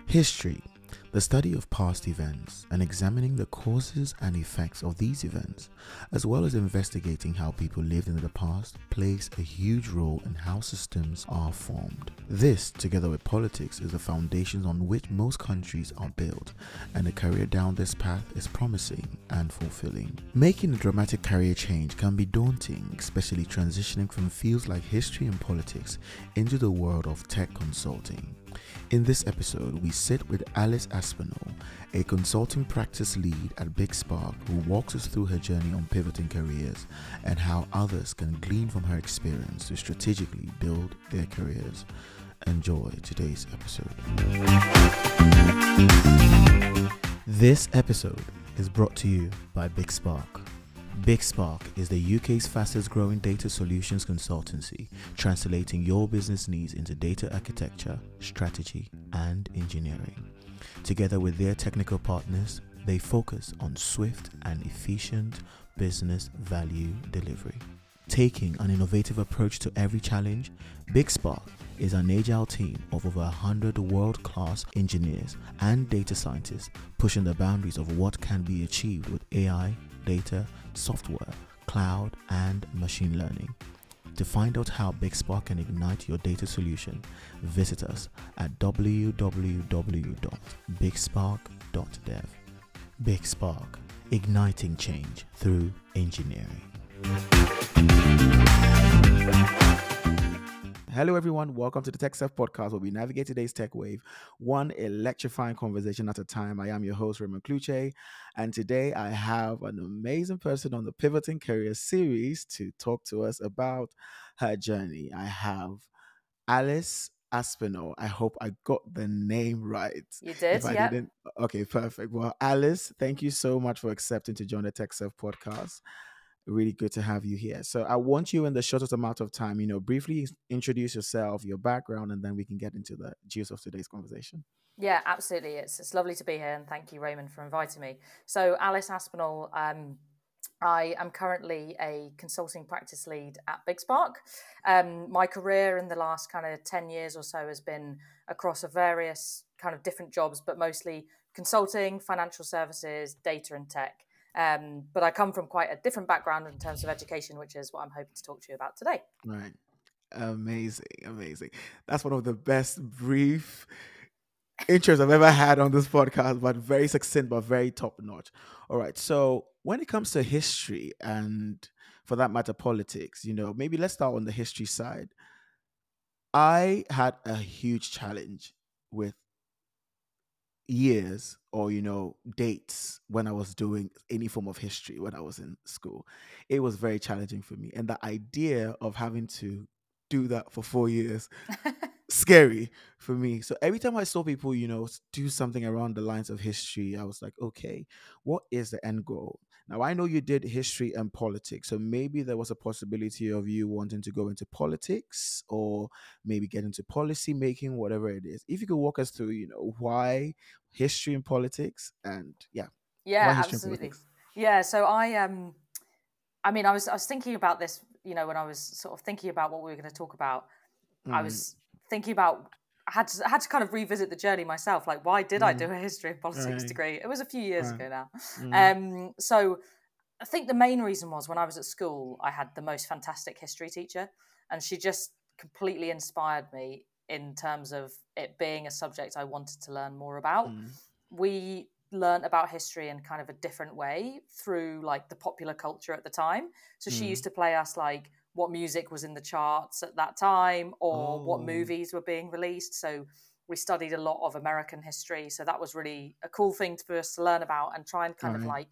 History, the study of past events and examining the causes and effects of these events, as well as investigating how people lived in the past, plays a huge role in how systems are formed. This, together with politics, is the foundations on which most countries are built, and a career down this path is promising and fulfilling. Making a dramatic career change can be daunting, especially transitioning from fields like history and politics into the world of tech consulting. In this episode, we sit with Alice Aspinall, a consulting practice lead at Big Spark, who walks us through her journey on pivoting careers and how others can glean from her experience to strategically build their careers. Enjoy today's episode. This episode is brought to you by Big Spark. Big Spark is the UK's fastest growing data solutions consultancy, translating your business needs into data architecture, strategy, and engineering. Together with their technical partners, they focus on swift and efficient business value delivery. Taking an innovative approach to every challenge, Big Spark is an agile team of over 100 world-class engineers and data scientists pushing the boundaries of what can be achieved with AI, data, software, cloud, and machine learning. To find out how Big Spark can ignite your data solution, visit us at www.bigspark.dev. Big Spark, igniting change through engineering. Hello everyone, welcome to the Tech Stuff Podcast, where we navigate today's tech wave, one electrifying conversation at a time. I am your host, Raymond Kluche, and today I have an amazing person on the Pivoting Career series to talk to us about her journey. I have Alice Aspinall. I hope I got the name right. You did, if I didn't, okay, perfect. Well, Alice, thank you so much for accepting to join the Tech Stuff Podcast. Really good to have you here. So I want you, in the shortest amount of time, briefly introduce yourself, your background, and then we can get into the juice of today's conversation. Yeah, absolutely. It's lovely to be here, and thank you, Raymond, for inviting me. So Alice Aspinall, I am currently a consulting practice lead at Big Spark. My career in the last kind of 10 years or so has been across a various kind of different jobs, but mostly consulting, financial services, data and tech. But I come from quite a different background in terms of education, which is what I'm hoping to talk to you about today. Right. Amazing. That's one of the best brief intros I've ever had on this podcast, but very succinct, but very top notch. All right. So when it comes to history and, for that matter, politics, maybe let's start on the history side. I had a huge challenge with years or dates when I was doing any form of history when I was in school. It was very challenging for me, and the idea of having to do that for 4 years scary for me. So every time I saw people do something around the lines of history, I was like, okay, what is the end goal? Now, I know you did history and politics, so maybe there was a possibility of you wanting to go into politics or maybe get into policy making, whatever it is. If you could walk us through, why history and politics, and why history and Absolutely. politics. Yeah, so I was thinking about this, when I was sort of thinking about what we were going to talk about. I was thinking about, I had to kind of revisit the journey myself. Like, why did I do a history and politics degree? It was a few years ago now. So I think the main reason was, when I was at school, I had the most fantastic history teacher, and she just completely inspired me in terms of it being a subject I wanted to learn more about. We learned about history in kind of a different way through like the popular culture at the time. So she used to play us like what music was in the charts at that time, or what movies were being released. So we studied a lot of American history. So that was really a cool thing for us to learn about and try and kind of like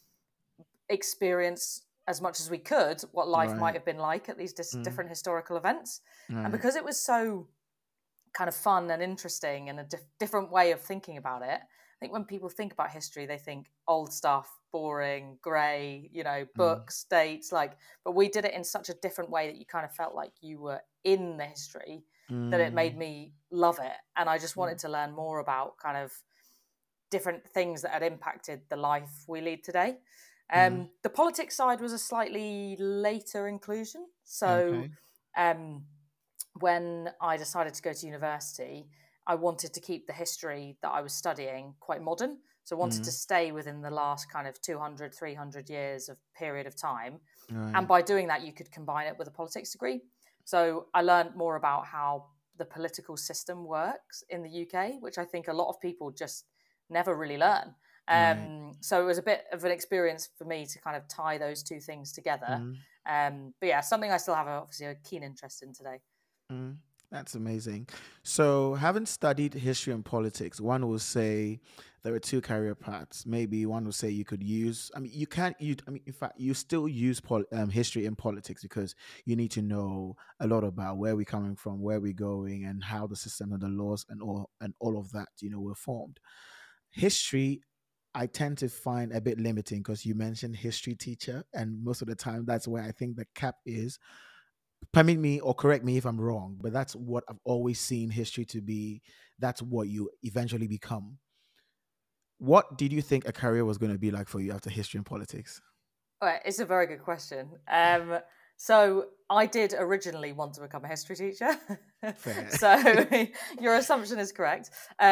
experience as much as we could what life might have been like at these different historical events. And because it was so kind of fun and interesting and a different way of thinking about it, I think when people think about history, they think old stuff, boring, grey, books, dates, but we did it in such a different way that you kind of felt like you were in the history, that it made me love it. And I just wanted to learn more about kind of different things that had impacted the life we lead today. The politics side was a slightly later inclusion. So when I decided to go to university, I wanted to keep the history that I was studying quite modern. So I wanted to stay within the last kind of 200, 300 years of period of time. Right. And by doing that, you could combine it with a politics degree. So I learned more about how the political system works in the UK, which I think a lot of people just never really learn. So it was a bit of an experience for me to kind of tie those two things together. But yeah, something I still have obviously a keen interest in today. That's amazing. So, having studied history and politics, one will say there are two career paths. Maybe one will say you could use. I mean, you can't. In fact, you still use history in politics because you need to know a lot about where we're coming from, where we're going, and how the system and the laws and all of that, were formed. History, I tend to find a bit limiting because you mentioned history teacher, and most of the time that's where I think the cap is. Permit me or correct me if I'm wrong, but that's what I've always seen history to be. That's what you eventually become. What did you think a career was going to be like for you after history and politics? All right, it's a very good question. So I did originally want to become a history teacher. So your assumption is correct.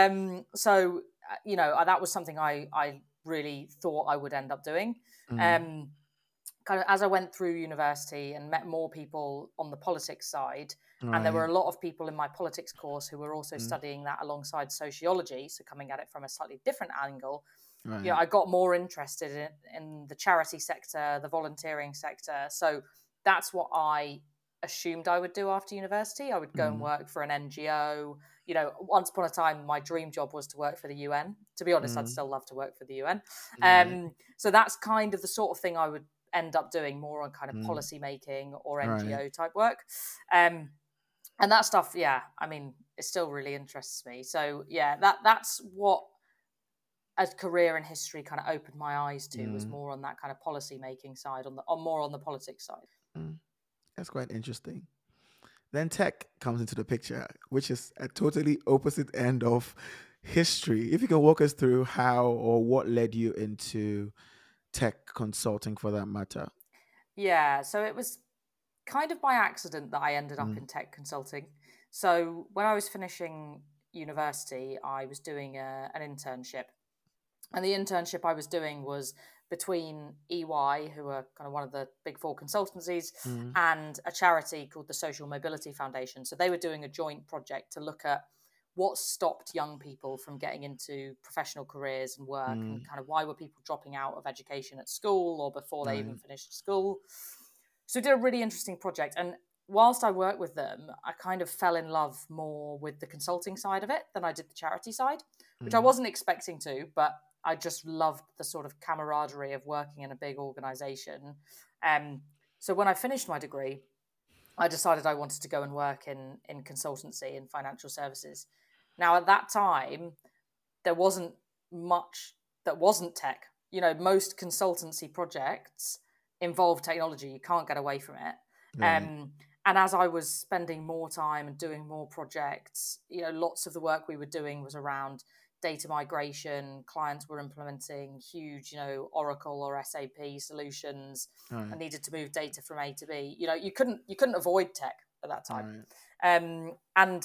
That was something I really thought I would end up doing. Kind of as I went through university and met more people on the politics side, and there were a lot of people in my politics course who were also studying that alongside sociology, so coming at it from a slightly different angle. I got more interested in the charity sector, the volunteering sector. So that's what I assumed I would do after university. I would go and work for an NGO. Once upon a time, my dream job was to work for the UN. To be honest, I'd still love to work for the UN. So that's kind of the sort of thing I would end up doing, more on kind of policy making or NGO type work. And that stuff, I mean, it still really interests me. So that's what a career in history kind of opened my eyes to, was more on that kind of policy making side, more on the politics side. That's quite interesting. Then tech comes into the picture, which is a totally opposite end of history. If you can walk us through how or what led you into tech consulting, for that matter. Yeah, so it was kind of by accident that I ended up in tech consulting. So when I was finishing university, I was doing an internship. And the internship I was doing was between EY, who are kind of one of the big four consultancies, and a charity called the Social Mobility Foundation. So they were doing a joint project to look at what stopped young people from getting into professional careers and work, and kind of why were people dropping out of education at school or before they even finished school. So we did a really interesting project. And whilst I worked with them, I kind of fell in love more with the consulting side of it than I did the charity side, which I wasn't expecting to, but I just loved the sort of camaraderie of working in a big organization. So when I finished my degree, I decided I wanted to go and work in consultancy and financial services. Now, at that time, there wasn't much that wasn't tech. Most consultancy projects involve technology. You can't get away from it. And as I was spending more time and doing more projects, lots of the work we were doing was around data migration. Clients were implementing huge, Oracle or SAP solutions and needed to move data from A to B. You couldn't avoid tech at that time. And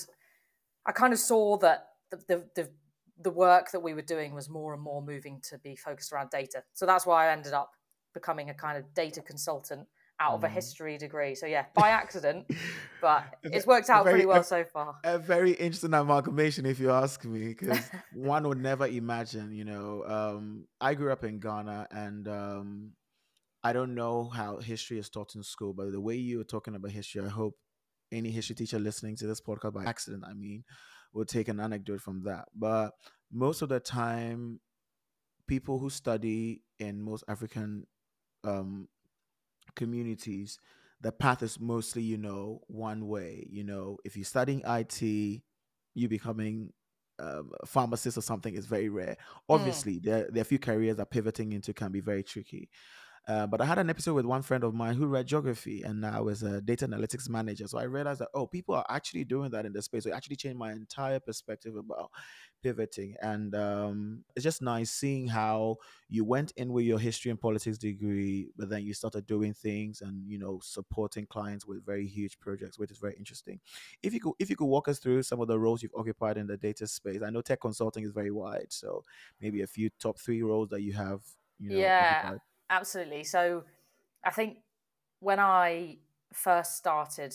I kind of saw that the work that we were doing was more and more moving to be focused around data. So that's why I ended up becoming a kind of data consultant out of a history degree. So by accident, but it's worked out pretty well so far. A very interesting amalgamation, if you ask me, because one would never imagine, I grew up in Ghana, and I don't know how history is taught in school, but the way you were talking about history, I hope any history teacher listening to this podcast by accident, will take an anecdote from that. But most of the time, people who study in most African communities, the path is mostly, one way. If you're studying IT, you becoming a pharmacist or something is very rare. Obviously, there are a few careers that pivoting into can be very tricky. But I had an episode with one friend of mine who read geography, and I was a data analytics manager. So I realized that, oh, people are actually doing that in the space. So it actually changed my entire perspective about pivoting. And it's just nice seeing how you went in with your history and politics degree, but then you started doing things and, supporting clients with very huge projects, which is very interesting. If you could walk us through some of the roles you've occupied in the data space. I know tech consulting is very wide, so maybe a few top three roles that you have, Yeah, occupied. absolutely. So I think when I first started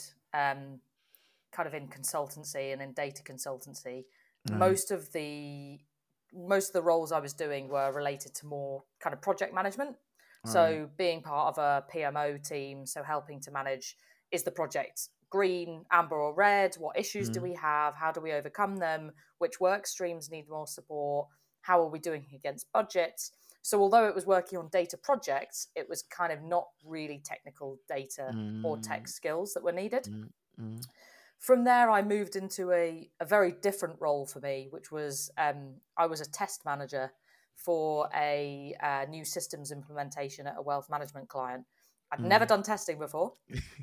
kind of in consultancy and in data consultancy, Right. most of the roles I was doing were related to more kind of project management. Right. So being part of a PMO team, so helping to manage, is the project green, amber or red? What issues do Mm, we have? How do we overcome them? Which work streams need more support? How are we doing against budgets? So although it was working on data projects, it was kind of not really technical data or tech mm, skills that were needed. mm, mm, From there, I moved into a very different role for me, which was I was a test manager for a new systems implementation at a wealth management client. I'd never mm. done testing before.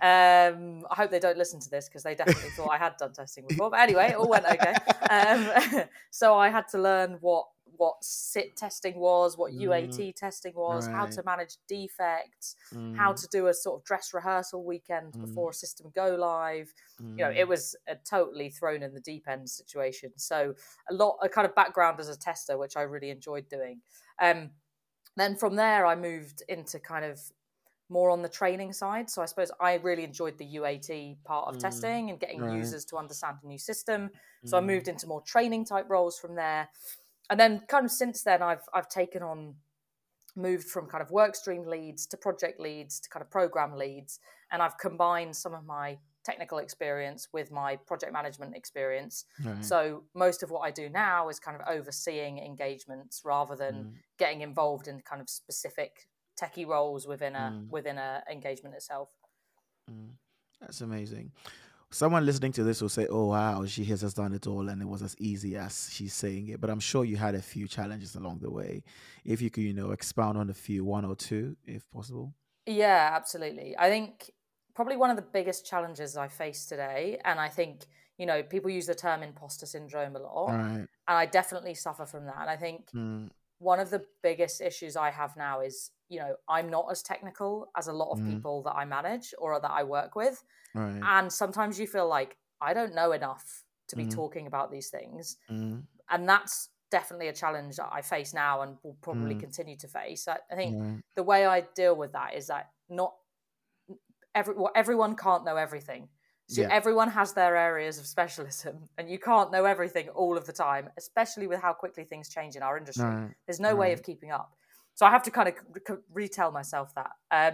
I hope they don't listen to this because they definitely thought I had done testing before. But anyway, it all went okay. So I had to learn what SIT testing was, what Mm, UAT testing was, how right. to manage defects, how Mm, to do a sort of dress rehearsal weekend mm, before a system go live. It mm, was a totally thrown in the deep end situation. So a kind of background as a tester, which I really enjoyed doing. Um, then from there, I moved into kind of more on the training side. So I suppose I really enjoyed the UAT part of mm, testing and getting right. users to understand a new system. So I moved Mm, into more training type roles from there. And then kind of since then, I've taken on moved from kind of work stream leads to project leads to kind of program leads, and I've combined some of my technical experience with my project management experience. right. So most of what I do now is kind of overseeing engagements rather than Mm, getting involved in kind of specific techie roles within a mm, engagement itself. mm. That's amazing. Someone listening to this will say, "Oh wow, she has just done it all, and it was as easy as she's saying it." But I'm sure you had a few challenges along the way. If you could, expound on a few, one or two, if possible. Yeah, absolutely. I think probably one of the biggest challenges I face today, and I think, people use the term imposter syndrome a lot, Right. and I definitely suffer from that. And I think Mm, one of the biggest issues I have now is, I'm not as technical as a lot of mm, people that I manage or that I work with. right. And sometimes you feel like I don't know enough to be Mm, talking about these things. mm, And that's definitely a challenge that I face now and will probably mm, continue to face. I think right. the way I deal with that is that not everyone can't know everything. So Yeah. everyone has their areas of specialism, and you can't know everything all of the time, especially with how quickly things change in our industry. Right. There's no way Right. of keeping up. So I have to kind of retell myself that.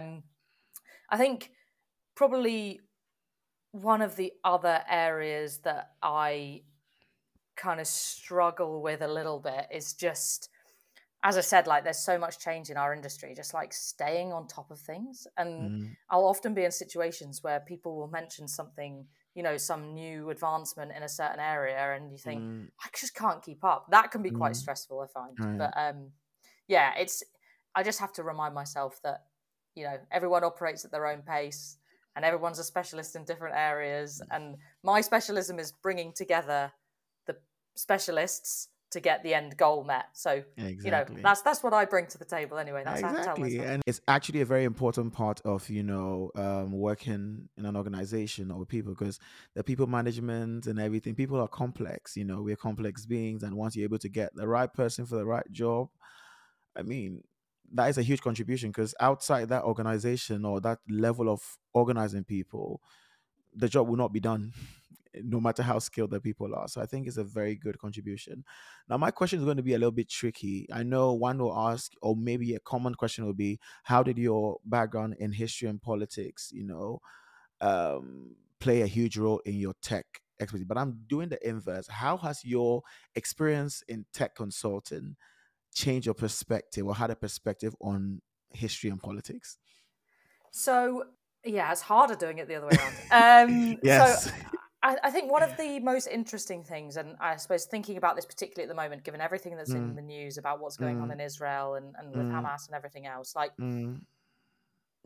I think probably one of the other areas that I kind of struggle with a little bit is just, as I said, like there's so much change in our industry, just like staying on top of things. And Mm, I'll often be in situations where people will mention something, some new advancement in a certain area, and you think, mm, I just can't keep up. That can be quite mm, stressful, I find. right. But yeah, I just have to remind myself that, everyone operates at their own pace and everyone's a specialist in different areas. And my specialism is bringing together the specialists to get the end goal met. So, Exactly. that's what I bring to the table anyway. That's how I tell Exactly. myself. And it's actually a very important part of, working in an organization or with people, because the people management and everything, people are complex, we're complex beings. And once you're able to get the right person for the right job, I mean, that is a huge contribution, because outside that organization or that level of organizing people, the job will not be done, no matter how skilled the people are. So I think it's a very good contribution. Now, my question is going to be a little bit tricky. I know one will ask, or maybe a common question will be, how did your background in history and politics, play a huge role in your tech expertise? But I'm doing the inverse. How has your experience in tech consulting changed your perspective or had a perspective on history and politics? So, yeah, it's harder doing it the other way around. So Yes. I think one of the most interesting things, and I suppose thinking about this particularly at the moment, given everything that's in Mm, the news about what's going on mm, in Israel and with mm, Hamas and everything else, like mm,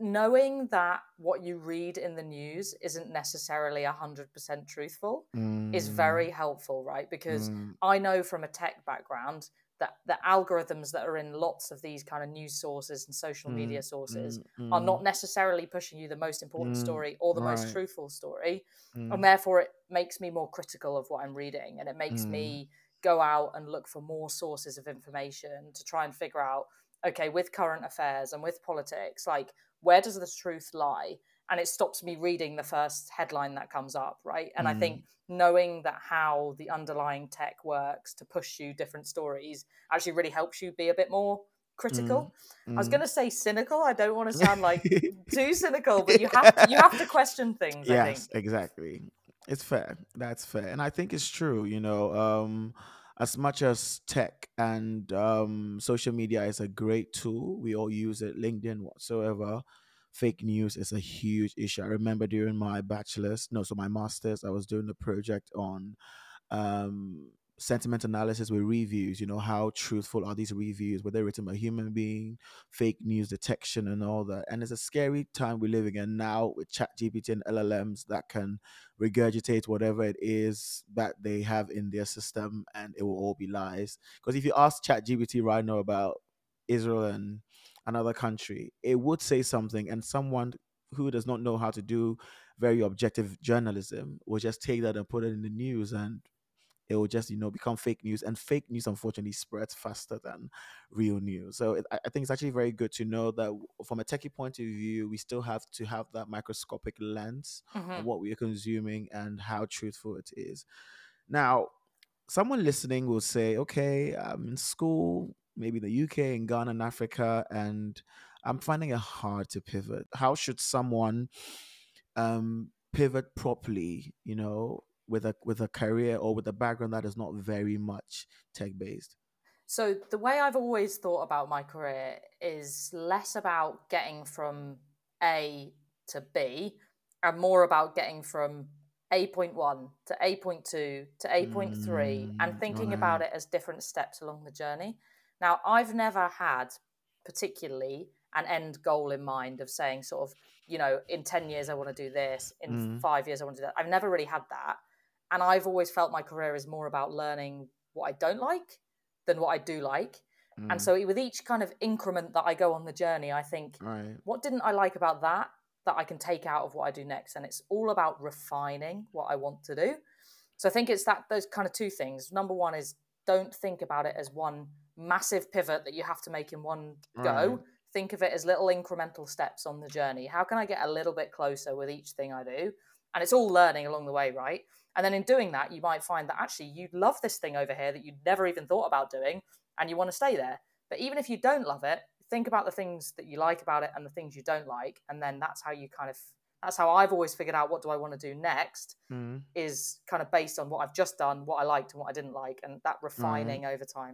knowing that what you read in the news isn't necessarily 100% truthful is very helpful, right? Because I know from a tech background that the algorithms that are in lots of these kind of news sources and social media sources are not necessarily pushing you the most important story or the most truthful story. And therefore it makes me more critical of what I'm reading, and it makes me go out and look for more sources of information to try and figure out, okay, with current affairs and with politics, like, where does the truth lie? And it stops me reading the first headline that comes up, right? And I think knowing that how the underlying tech works to push you different stories actually really helps you be a bit more critical. I was going to say cynical. I don't want to sound like too cynical, but you have to question things. Yes, I think exactly. It's fair. That's fair, and I think it's true. As much as tech and social media is a great tool, we all use it. LinkedIn, whatsoever. Fake news is a huge issue. I remember during my my master's, I was doing a project on um, sentiment analysis with reviews. How truthful are these reviews? Were they written by a human being? Fake news detection and all that. And it's a scary time we're living in now with ChatGPT and LLMs that can regurgitate whatever it is that they have in their system, and it will all be lies. Because if you ask ChatGPT right now about Israel and another country, it would say something, and someone who does not know how to do very objective journalism will just take that and put it in the news, and it will just become fake news. And fake news unfortunately spreads faster than real news. So I think it's actually very good to know that from a techie point of view, we still have to have that microscopic lens on what we are consuming and how truthful it is. Now, someone listening will say, okay, I'm in school, maybe in the UK, in Ghana, and Africa, and I'm finding it hard to pivot. How should someone pivot properly, with a career or with a background that is not very much tech based? So the way I've always thought about my career is less about getting from A to B and more about getting from A.1 to A.2 to A.3 and thinking about Right. it as different steps along the journey. Now, I've never had particularly an end goal in mind of saying sort of, in 10 years I want to do this, in 5 years I want to do that. I've never really had that. And I've always felt my career is more about learning what I don't like than what I do like. And so with each kind of increment that I go on the journey, I think, Right. what didn't I like about that I can take out of what I do next? And it's all about refining what I want to do. So I think it's those kind of two things. Number one is, don't think about it as one massive pivot that you have to make in one go. Right. Think of it as little incremental steps on the journey. How can I get a little bit closer with each thing I do? And it's all learning along the way, right? And then in doing that, you might find that actually you love this thing over here that you never even thought about doing, and you want to stay there. But even if you don't love it, think about the things that you like about it and the things you don't like. And then that's how I've always figured out what do I want to do next, is kind of based on what I've just done, what I liked and what I didn't like, and that refining over time.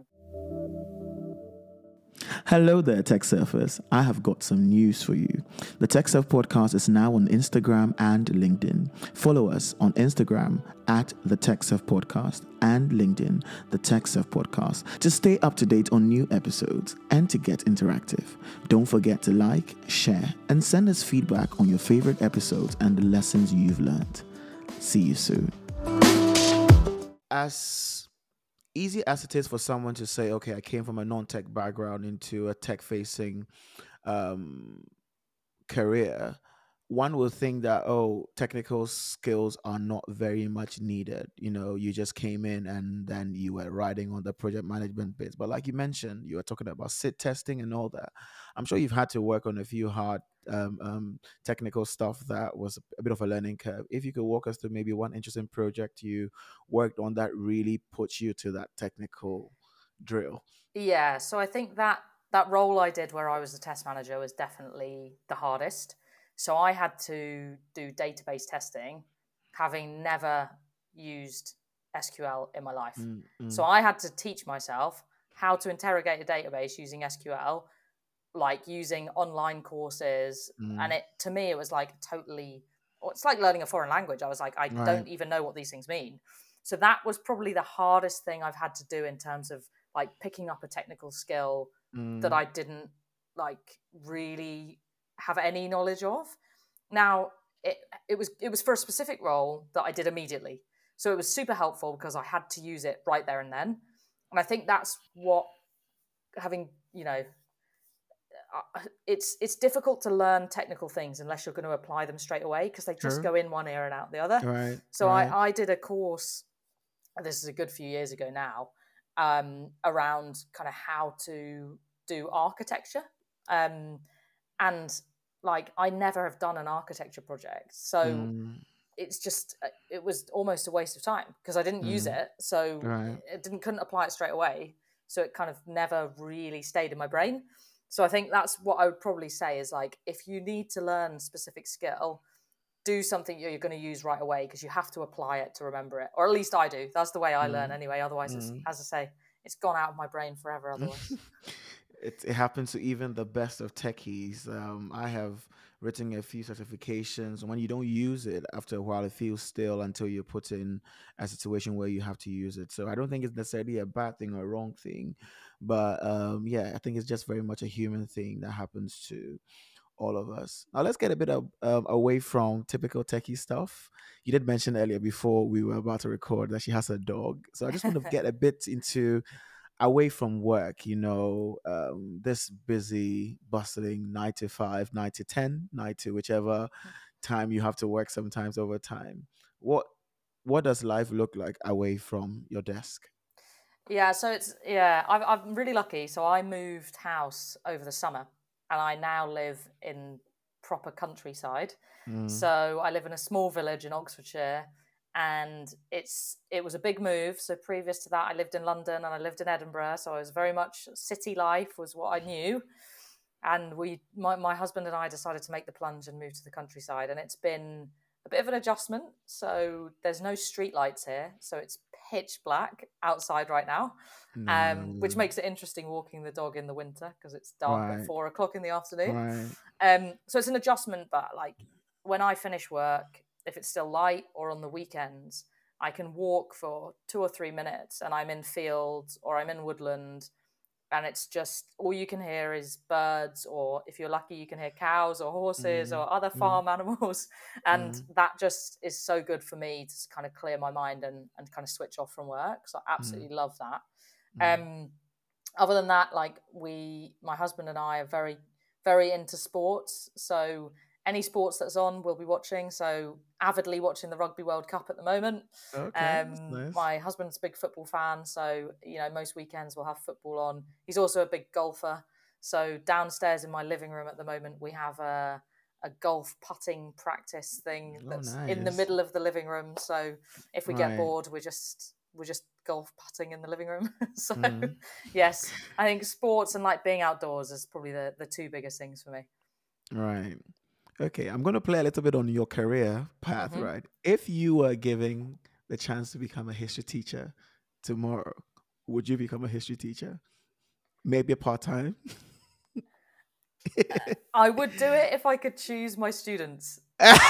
Hello there, Tech Surfers. I have got some news for you. The Tech Surf Podcast is now on Instagram and LinkedIn. Follow us on Instagram at the Tech Surf Podcast and LinkedIn, the Tech Surf Podcast, to stay up to date on new episodes and to get interactive. Don't forget to like, share, and send us feedback on your favorite episodes and the lessons you've learned. See you soon. As easy as it is for someone to say, okay, I came from a non-tech background into a tech-facing career, one will think that, technical skills are not very much needed. You just came in and then you were riding on the project management bits. But like you mentioned, you were talking about SIT testing and all that. I'm sure you've had to work on a few hard technical stuff that was a bit of a learning curve. If you could walk us through maybe one interesting project you worked on that really puts you to that technical drill. Yeah, so I think that role I did where I was the test manager was definitely the hardest. So I had to do database testing, having never used SQL in my life. So I had to teach myself how to interrogate a database using SQL, like using online courses. And to me, it was like it's like learning a foreign language. I was like, I don't even know what these things mean. So that was probably the hardest thing I've had to do in terms of like picking up a technical skill that I didn't like really have any knowledge of. Now, it was for a specific role that I did immediately. So it was super helpful because I had to use it right there and then. And I think that's what having, it's difficult to learn technical things unless you're going to apply them straight away, because they just go in one ear and out the other. Right. So right. I did a course, this is a good few years ago now, around kind of how to do architecture. And like, I never have done an architecture project. So it's just, it was almost a waste of time because I didn't use it. So couldn't apply it straight away. So it kind of never really stayed in my brain. So I think that's what I would probably say is, like, if you need to learn a specific skill, do something you're going to use right away, because you have to apply it to remember it. Or at least I do. That's the way I learn anyway. Otherwise, it's, as I say, it's gone out of my brain forever otherwise. It happens to even the best of techies. I have written a few certifications. When you don't use it, after a while, it feels stale until you put in a situation where you have to use it. So I don't think it's necessarily a bad thing or a wrong thing. But yeah, I think it's just very much a human thing that happens to all of us. Now let's get a bit away from typical techie stuff. You did mention earlier before we were about to record that she has a dog. So I just want to get a bit into away from work, this busy, bustling 9 to 5, 9 to 10, 9 to whichever time you have to work, sometimes overtime. What does life look like away from your desk? Yeah, so I'm really lucky. So I moved house over the summer, and I now live in proper countryside. So I live in a small village in Oxfordshire, and it was a big move. So previous to that, I lived in London and I lived in Edinburgh. So I was very much city life was what I knew. And my husband and I decided to make the plunge and move to the countryside. And it's been a bit of an adjustment. So there's no street lights here. So it's pitch black outside right now, which makes it interesting walking the dog in the winter because it's dark at 4 o'clock in the afternoon. So it's an adjustment, but like when I finish work, if it's still light or on the weekends, I can walk for 2 or 3 minutes and I'm in fields or I'm in woodland, and it's just all you can hear is birds, or if you're lucky you can hear cows or horses or other farm animals, and that just is so good for me to kind of clear my mind and kind of switch off from work. So I absolutely love that. Other than that, like my husband and I are very, very into sports, so any sports that's on, we'll be watching. So avidly watching the Rugby World Cup at the moment. Okay, nice. My husband's a big football fan, so most weekends we'll have football on. He's also a big golfer. So downstairs in my living room at the moment, we have a golf putting practice thing that's in the middle of the living room. So if we get bored, we're just golf putting in the living room. So yes, I think sports and like being outdoors is probably the two biggest things for me. Right. Okay, I'm going to play a little bit on your career path, right? If you were given the chance to become a history teacher tomorrow, would you become a history teacher? Maybe part-time? I would do it if I could choose my students.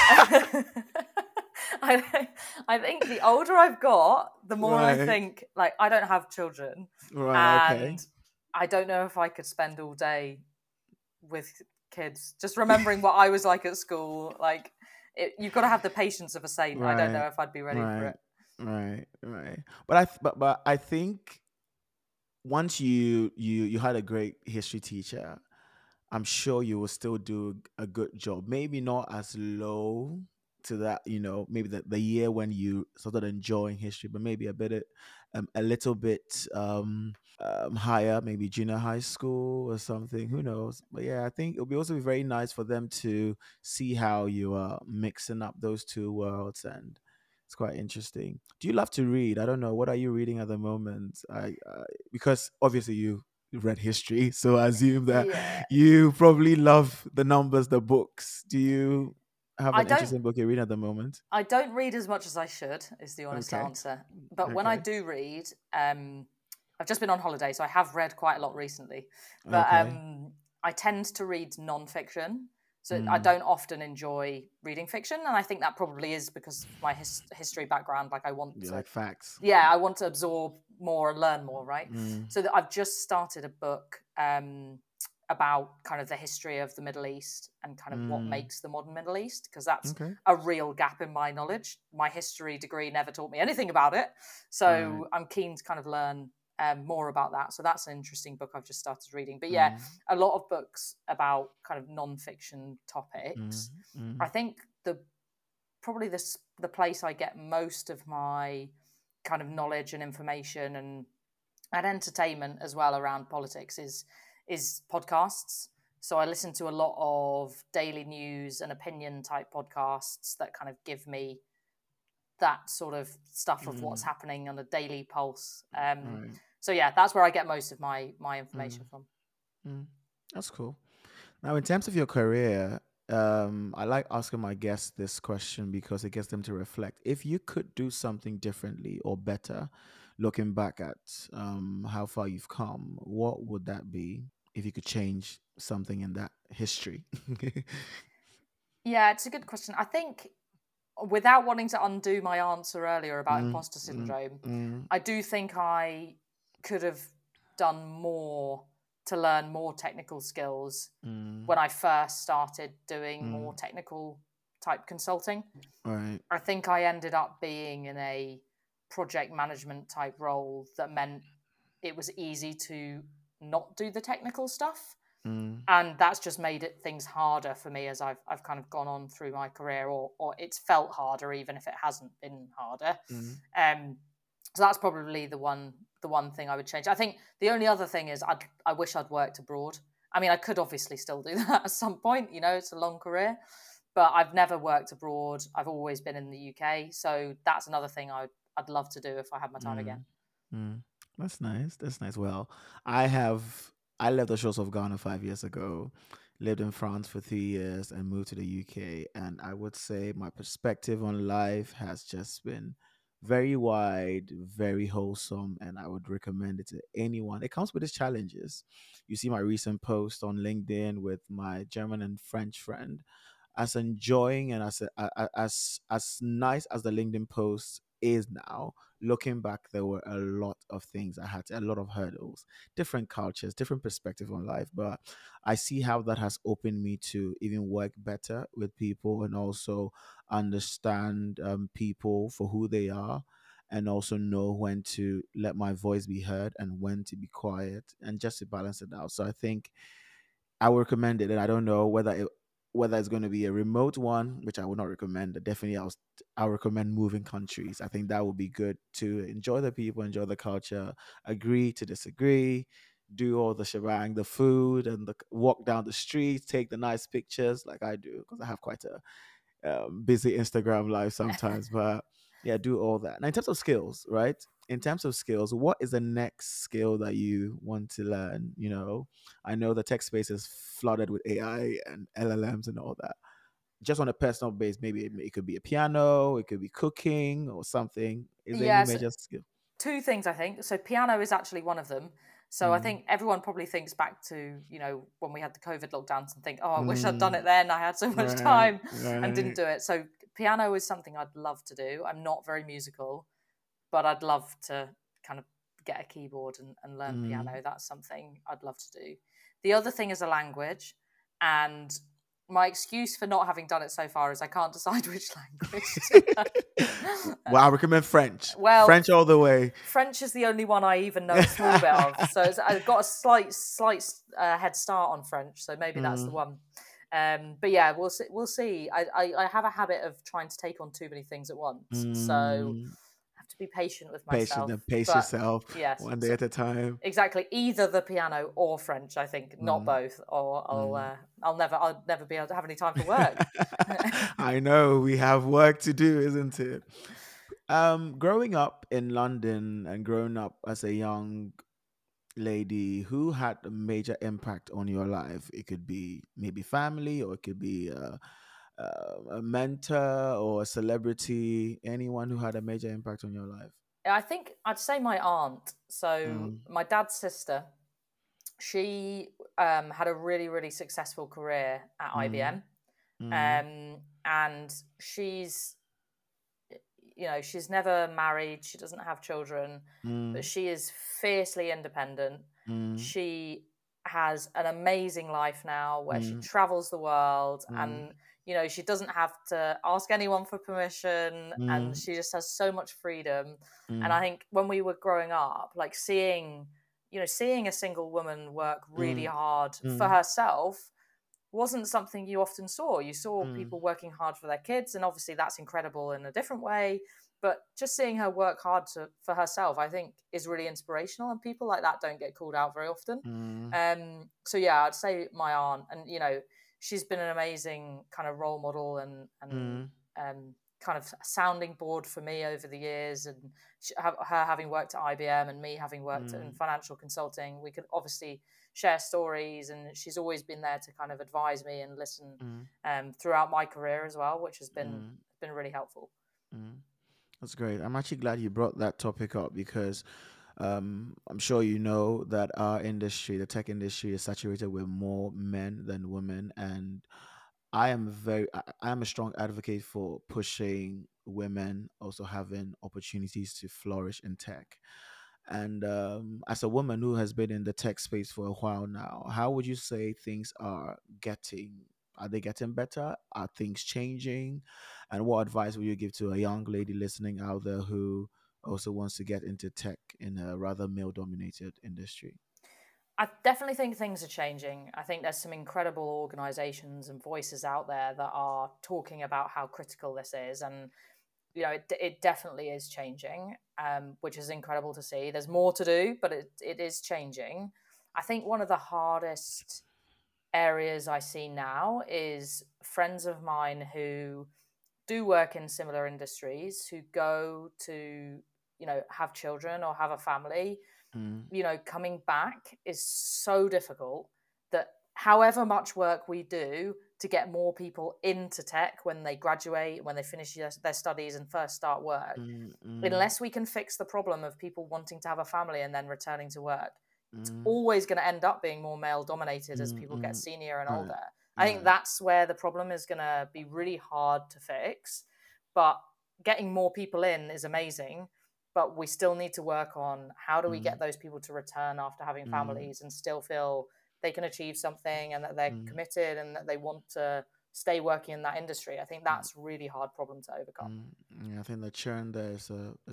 I think the older I've got, the more I think, like, I don't have children. And I don't know if I could spend all day with kids, just remembering what I was like at school. Like, you've got to have the patience of a saint. I don't know if I'd be ready for it. Right. But I think once you had a great history teacher, I'm sure you will still do a good job. Maybe not as low to that, maybe the year when you started enjoying history, but maybe a little bit higher, maybe junior high school or something. Who knows? But yeah, I think it'll be also be very nice for them to see how you are mixing up those two worlds, and it's quite interesting. Do you love to read? I don't know. What are you reading at the moment? Because obviously you read history, so I assume that you probably love the numbers, the books. Do you have an interesting book you're reading at the moment? I don't read as much as I should, is the honest answer. But when I do read, I've just been on holiday, so I have read quite a lot recently. But I tend to read non-fiction. So I don't often enjoy reading fiction. And I think that probably is because of my history background. Like, I want to... like facts. Yeah, I want to absorb more and learn more, right? So I've just started a book about kind of the history of the Middle East and kind of what makes the modern Middle East, because that's Okay. a real gap in my knowledge. My history degree never taught me anything about it. So I'm keen to kind of learn more about that. So that's an interesting book I've just started reading. But yeah, a lot of books about kind of non-fiction topics. I think probably the place I get most of my kind of knowledge and information and entertainment as well around politics is podcasts. So I listen to a lot of daily news and opinion type podcasts that kind of give me that sort of stuff of what's happening on a daily pulse. So yeah, that's where I get most of my information from. That's cool. Now, in terms of your career, I like asking my guests this question because it gets them to reflect. If you could do something differently or better, looking back at how far you've come, what would that be if you could change something in that history? Yeah, it's a good question. I think, without wanting to undo my answer earlier about imposter syndrome, I do think I could have done more to learn more technical skills when I first started doing more technical type consulting. Right. I think I ended up being in a project management type role that meant it was easy to not do the technical stuff. And that's just made things harder for me as I've kind of gone on through my career, or it's felt harder even if it hasn't been harder. So that's probably the one thing I would change. I think the only other thing is I wish I'd worked abroad. I mean, I could obviously still do that at some point, it's a long career, but I've never worked abroad. I've always been in the UK. So that's another thing I'd love to do if I had my time again. That's nice. That's nice. Well, I left the shores of Ghana 5 years ago, lived in France for 3 years, and moved to the UK. And I would say my perspective on life has just been very wide, very wholesome, and I would recommend it to anyone. It comes with its challenges. You see my recent post on LinkedIn with my German and French friend. As enjoying and as nice as the LinkedIn post is now, looking back, there were a lot of things a lot of hurdles, different cultures, different perspective on life. But I see how that has opened me to even work better with people and also understand people for who they are, and also know when to let my voice be heard and when to be quiet, and just to balance it out. So I think I would recommend it, and I don't know whether it's going to be a remote one, which I would not recommend. But definitely, I'll recommend moving countries. I think that would be good to enjoy the people, enjoy the culture, agree to disagree, do all the shebang, the food, and the walk down the street, take the nice pictures like I do, because I have quite a busy Instagram life sometimes. But yeah, do all that. Now, in terms of skills, right? In terms of skills, what is the next skill that you want to learn? I know the tech space is flooded with AI and LLMs and all that. Just on a personal base, maybe it could be a piano, it could be cooking or something. Is there any Yes, major skill? two things, I think. So piano is actually one of them. So I think everyone probably thinks back to, when we had the COVID lockdowns and think, oh, I wish I'd done it then. I had so much time and didn't do it. So piano is something I'd love to do. I'm not very musical, but I'd love to kind of get a keyboard and learn piano. That's something I'd love to do. The other thing is a language. And my excuse for not having done it so far is I can't decide which language. Well, I recommend French. Well, French all the way. French is the only one I even know a small bit of. So I've got a slight head start on French. So maybe that's the one. But yeah, we'll see. I have a habit of trying to take on too many things at once. So I have to be patient with myself. Pace yourself. Yes, one day at a time. Exactly. Either the piano or French, I think, not both, or I'll never be able to have any time for work. I know, we have work to do, isn't it? Growing up in London and growing up as a young lady, who had a major impact on your life? It could be maybe family, or it could be a mentor or a celebrity, anyone who had a major impact on your life. I think I'd say my aunt. So my dad's sister, she had a really, really successful career at IBM. And she's never married. She doesn't have children, but she is fiercely independent. She has an amazing life now where she travels the world and, you know, she doesn't have to ask anyone for permission and she just has so much freedom. And I think when we were growing up, like seeing a single woman work really hard for herself wasn't something you often saw. You saw people working hard for their kids, and obviously that's incredible in a different way. But just seeing her work hard for herself, I think, is really inspirational, and people like that don't get called out very often. So yeah, I'd say my aunt, and you know, she's been an amazing kind of role model and kind of sounding board for me over the years. And her having worked at IBM and me having worked in financial consulting, we could obviously share stories, and she's always been there to kind of advise me and listen throughout my career as well, which has been really helpful. That's great. I'm actually glad you brought that topic up because I'm sure you know that our industry, the tech industry, is saturated with more men than women, and I am a strong advocate for pushing women also having opportunities to flourish in tech. And as a woman who has been in the tech space for a while now, how would you say things are getting? Are they getting better? Are things changing? And what advice would you give to a young lady listening out there who also wants to get into tech in a rather male-dominated industry? I definitely think things are changing. I think there's some incredible organizations and voices out there that are talking about how critical this is. And, you know, it definitely is changing, which is incredible to see. There's more to do, but it is changing. I think one of the hardest areas I see now is friends of mine who do work in similar industries, who go to, you know, have children or have a family. You know, coming back is so difficult that however much work we do to get more people into tech when they graduate, when they finish their studies and first start work, unless we can fix the problem of people wanting to have a family and then returning to work, it's always going to end up being more male dominated as people get senior and older. I think that's where the problem is going to be really hard to fix. But getting more people in is amazing. But we still need to work on how do we get those people to return after having families and still feel they can achieve something and that they're committed and that they want to stay working in that industry. I think that's a really hard problem to overcome. Yeah, I think the churn there is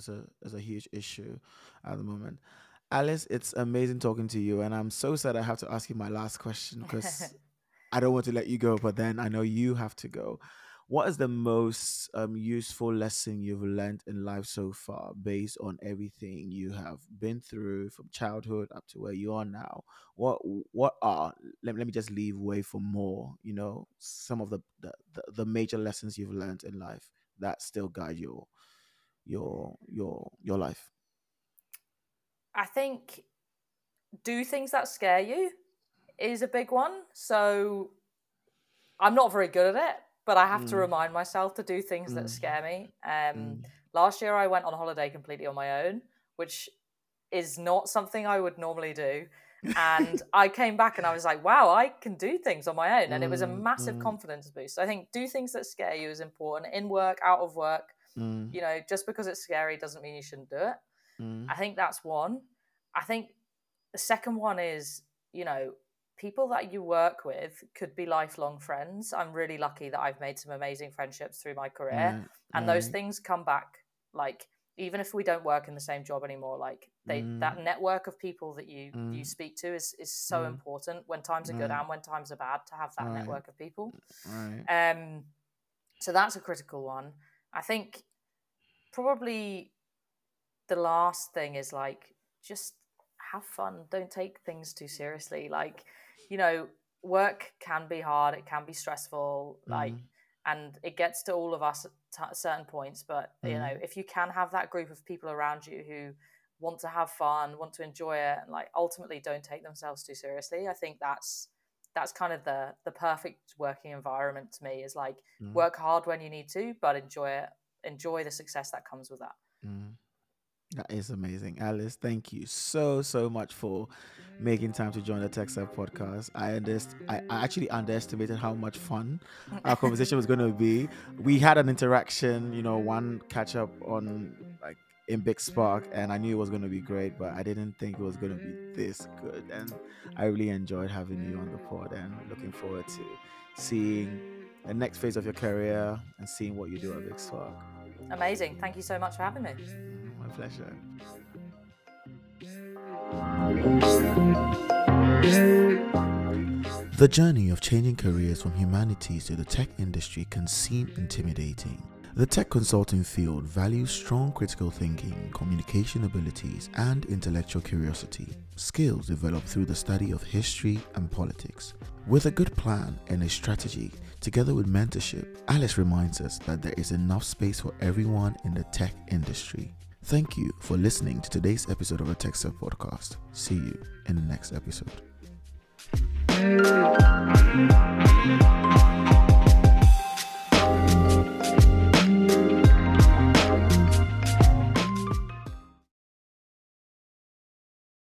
a huge issue at the moment. Alice, it's amazing talking to you, and I'm so sad I have to ask you my last question because I don't want to let you go, but then I know you have to go. What is the most useful lesson you've learned in life so far, based on everything you have been through from childhood up to where you are now? What are let me just leave way for more. You know, some of the major lessons you've learned in life that still guide your life. I think do things that scare you is a big one. So I'm not very good at it, but I have to remind myself to do things that scare me. Last year I went on holiday completely on my own, which is not something I would normally do. And I came back and I was like, wow, I can do things on my own. And it was a massive confidence boost. So I think do things that scare you is important, in work, out of work. You know, just because it's scary doesn't mean you shouldn't do it. I think that's one. I think the second one is, you know, people that you work with could be lifelong friends. I'm really lucky that I've made some amazing friendships through my career, and those things come back. Like, even if we don't work in the same job anymore, like that network of people that you speak to is so important when times are good and when times are bad, to have that network of people. So that's a critical one. I think probably the last thing is like, just have fun. Don't take things too seriously. Like, you know, work can be hard. It can be stressful. Like, and it gets to all of us at certain points. But, you know, if you can have that group of people around you who want to have fun, want to enjoy it, and like ultimately don't take themselves too seriously, I think that's kind of the perfect working environment to me, is like work hard when you need to, but enjoy it. Enjoy the success that comes with that. That is amazing. Alice, thank you so much for making time to join the TechServe podcast. I actually underestimated how much fun our conversation was going to be. We had an interaction, you know, one catch up on like in Big Spark, and I knew it was going to be great, but I didn't think it was going to be this good. And I really enjoyed having you on the pod, and looking forward to seeing the next phase of your career and seeing what you do at Big Spark. Amazing. Thank you so much for having me. My pleasure. The journey of changing careers from humanities to the tech industry can seem intimidating. The tech consulting field values strong critical thinking, communication abilities, and intellectual curiosity, skills developed through the study of history and politics. With a good plan and a strategy, together with mentorship, Alice reminds us that there is enough space for everyone in the tech industry. Thank you for listening to today's episode of the TechStuff Podcast. See you in the next episode.